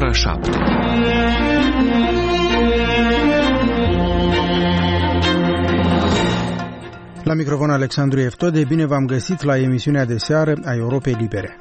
ora 7. La microfon Alexandru Eftode, bine v-am găsit la emisiunea de seară a Europei Libere.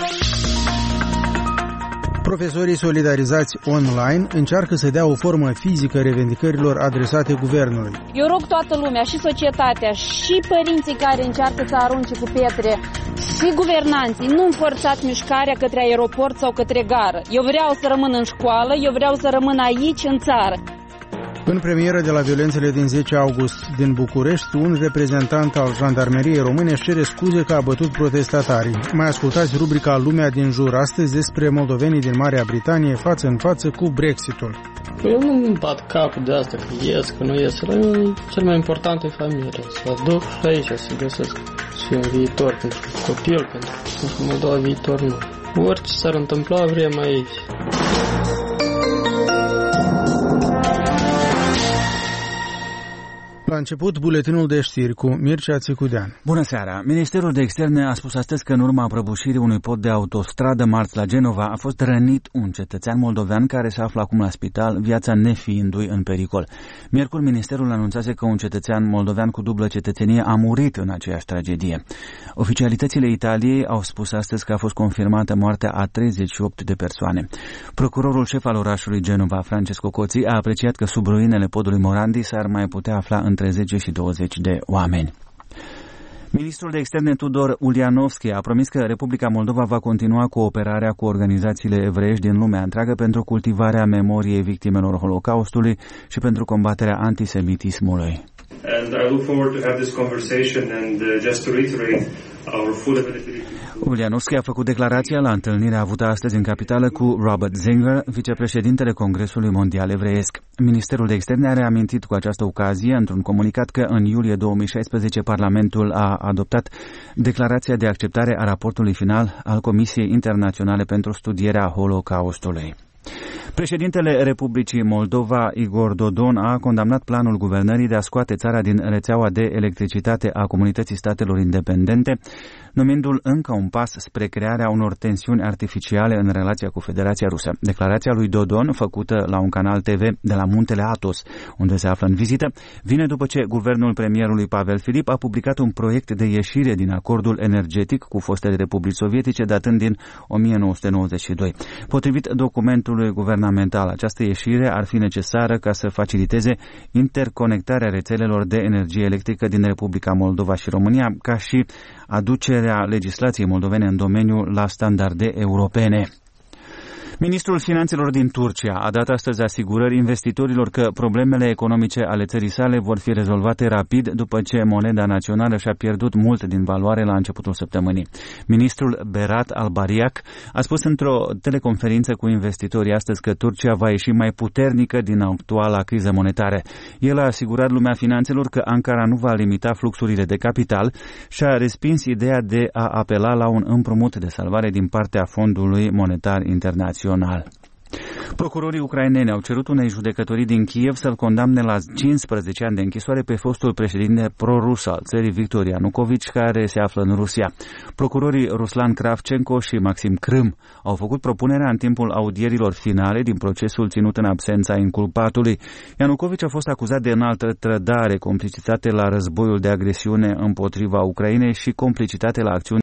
Profesorii solidarizați online încearcă să dea o formă fizică revendicărilor adresate guvernului. Eu rog toată lumea, și societatea, și părinții care încearcă să arunce cu pietre, și guvernanții, nu forțați mișcarea către aeroport sau către gară. Eu vreau să rămân în școală, eu vreau să rămân aici, în țară. În premieră de la violențele din 10 august din București, un reprezentant al Jandarmeriei Române își cere scuze că a bătut protestatarii. Mai ascultați rubrica Lumea din jur astăzi despre moldovenii din Marea Britanie față în față cu Brexitul. Eu nu bat capul de asta, că ies, că nu ies. Cel mai important e familia. Să duc și aici să găsesc și un viitor pentru copil, pentru Moldova viitor nu. Orice s-ar întâmpla, vrem aici. La început, buletinul de știri cu Mircea Țicudean. Bună seara! Ministerul de Externe a spus astăzi că în urma prăbușirii unui pod de autostradă marți la Genova a fost rănit un cetățean moldovean care se află acum la spital, viața nefiindu-i în pericol. Miercuri, ministerul anunțase că un cetățean moldovean cu dublă cetățenie a murit în aceeași tragedie. Oficialitățile Italiei au spus astăzi că a fost confirmată moartea a 38 de persoane. Procurorul șef al orașului Genova, Francesco Coți, a apreciat că sub ruinele podului Morandi s-ar mai putea afla între 10 și 20 de oameni. Ministrul de Externe Tudor Ulianovski a promis că Republica Moldova va continua cooperarea cu organizațiile evreiești din lumea întreagă pentru cultivarea memoriei victimelor Holocaustului și pentru combaterea antisemitismului. And I look forward to have this conversation and just to reiterate our full availability. Ulianovski a făcut declarația la întâlnirea avută astăzi în capitală cu Robert Zinger, vicepreședintele Congresului Mondial Evreiesc. Ministerul de Externe a reamintit cu această ocazie, într-un comunicat, că în iulie 2016 Parlamentul a adoptat declarația de acceptare a raportului final al Comisiei Internaționale pentru Studierea Holocaustului. Președintele Republicii Moldova, Igor Dodon, a condamnat planul guvernării de a scoate țara din rețeaua de electricitate a Comunității Statelor Independente, numindu-l încă un pas spre crearea unor tensiuni artificiale în relația cu Federația Rusă. Declarația lui Dodon, făcută la un canal TV de la Muntele Athos, unde se află în vizită, vine după ce guvernul premierului Pavel Filip a publicat un proiect de ieșire din acordul energetic cu fostele republici sovietice datând din 1992. Potrivit documentului guvernamental, această ieșire ar fi necesară ca să faciliteze interconectarea rețelelor de energie electrică din Republica Moldova și România, ca și aducerea legislației moldovene în domeniu la standarde europene. Ministrul Finanțelor din Turcia a dat astăzi asigurări investitorilor că problemele economice ale țării sale vor fi rezolvate rapid după ce moneda națională și-a pierdut mult din valoare la începutul săptămânii. Ministrul Berat Albayrak a spus într-o teleconferință cu investitorii astăzi că Turcia va ieși mai puternică din actuala criză monetară. El a asigurat lumea finanțelor că Ankara nu va limita fluxurile de capital și a respins ideea de a apela la un împrumut de salvare din partea Fondului Monetar Internațional. Procurorii ucraineni au cerut unei judecătorii din Kiev să-l condamne la 15 ani de închisoare pe fostul președinte pro-rus al țării, Victor Ianukovici, care se află în Rusia. Procurorii Ruslan Kravchenko și Maxim Krym au făcut propunerea în timpul audierilor finale din procesul ținut în absența inculpatului. Ianukovici a fost acuzat de înaltă trădare, complicitate la războiul de agresiune împotriva Ucrainei și complicitate la acțiuni